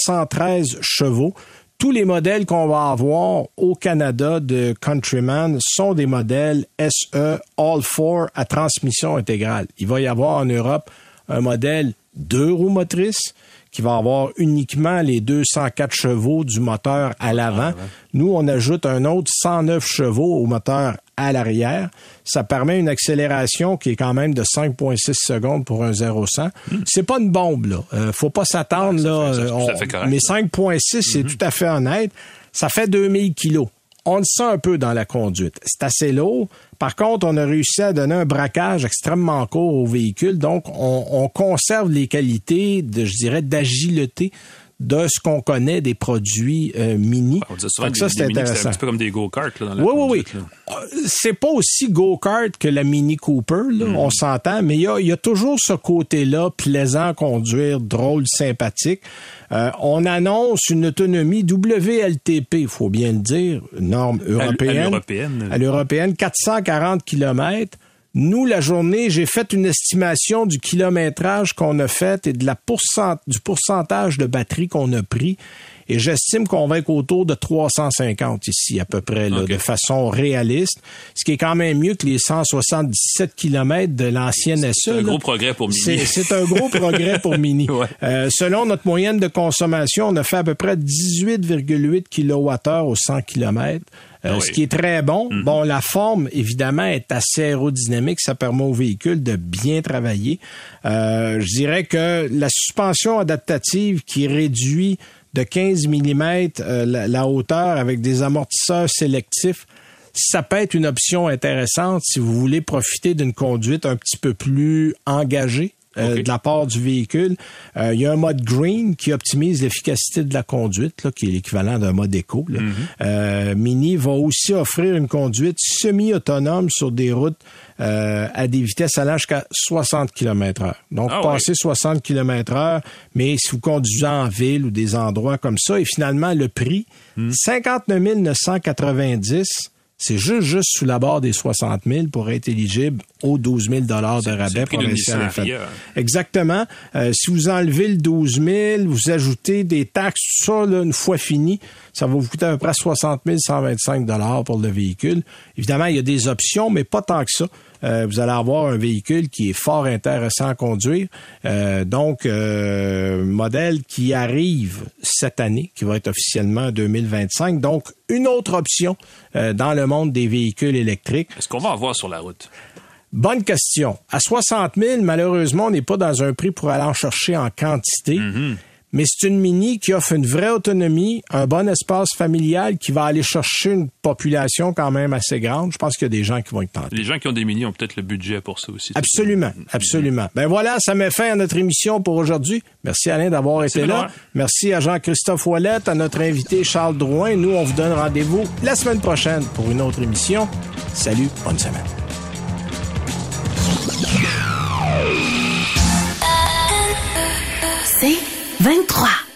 313 chevaux. Tous les modèles qu'on va avoir au Canada de Countryman sont des modèles SE All-4 à transmission intégrale. Il va y avoir en Europe un modèle 2 roues motrices qui va avoir uniquement les 204 chevaux du moteur à l'avant. Nous, on ajoute un autre 109 chevaux au moteur à l'arrière. Ça permet une accélération qui est quand même de 5,6 secondes pour un 0-100. C'est pas une bombe, là. Faut pas s'attendre, là. Mais 5,6, c'est tout à fait honnête. Ça fait 2000 kilos. On le sent un peu dans la conduite. C'est assez lourd. Par contre, on a réussi à donner un braquage extrêmement court au véhicule. Donc, on conserve les qualités, je dirais, d'agilité de ce qu'on connaît des produits Mini. On dit souvent que ça, c'est intéressant. C'est un petit peu comme des go-karts. Là, dans la conduite, oui. C'est pas aussi go-kart que la Mini Cooper, là, on s'entend, mais il y a toujours ce côté-là plaisant à conduire, drôle, sympathique. On annonce une autonomie WLTP, il faut bien le dire, norme européenne. À l'européenne, 440 km. Nous, la journée, j'ai fait une estimation du kilométrage qu'on a fait et du pourcentage de batterie qu'on a pris. Et j'estime qu'on va être autour de 350 ici, à peu près, là, de façon réaliste. Ce qui est quand même mieux que les 177 km de l'ancienne SE. C'est un gros progrès pour Mini. C'est un gros progrès pour Mini. Ouais. Selon notre moyenne de consommation, on a fait à peu près 18,8 kWh au 100 km. Ce qui est très bon. Bon, la forme, évidemment, est assez aérodynamique. Ça permet au véhicule de bien travailler. Je dirais que la suspension adaptative qui réduit de 15 mm la hauteur avec des amortisseurs sélectifs, ça peut être une option intéressante si vous voulez profiter d'une conduite un petit peu plus engagée. De la part du véhicule. Il y a un mode green qui optimise l'efficacité de la conduite, là, qui est l'équivalent d'un mode éco. Mini va aussi offrir une conduite semi-autonome sur des routes à des vitesses allant jusqu'à 60 km/h. Donc, passer 60 km/h, mais si vous conduisez en ville ou des endroits comme ça, et finalement, le prix, 59 990, c'est juste sous la barre des 60 000 pour être éligible aux 12 000 de rabais provincial. Exactement. Si vous enlevez le 12 000, vous ajoutez des taxes, tout ça, là, une fois fini, ça va vous coûter à peu près 60 125 $ pour le véhicule. Évidemment, il y a des options, mais pas tant que ça. Vous allez avoir un véhicule qui est fort intéressant à conduire. Donc, modèle qui arrive cette année, qui va être officiellement en 2025. Donc, une autre option dans le monde des véhicules électriques. Est-ce qu'on va en voir sur la route? Bonne question. À 60 000, malheureusement, on n'est pas dans un prix pour aller en chercher en quantité. mais c'est une Mini qui offre une vraie autonomie, un bon espace familial qui va aller chercher une population quand même assez grande. Je pense qu'il y a des gens qui vont être tentés. Les gens qui ont des Mini ont peut-être le budget pour ça aussi. Absolument, absolument. Ben voilà, ça met fin à notre émission pour aujourd'hui. Merci Alain d'avoir été là. Merci à Jean-Christophe Ouellette, à notre invité Charles Drouin. Nous, on vous donne rendez-vous la semaine prochaine pour une autre émission. Salut, bonne semaine. C'est 23.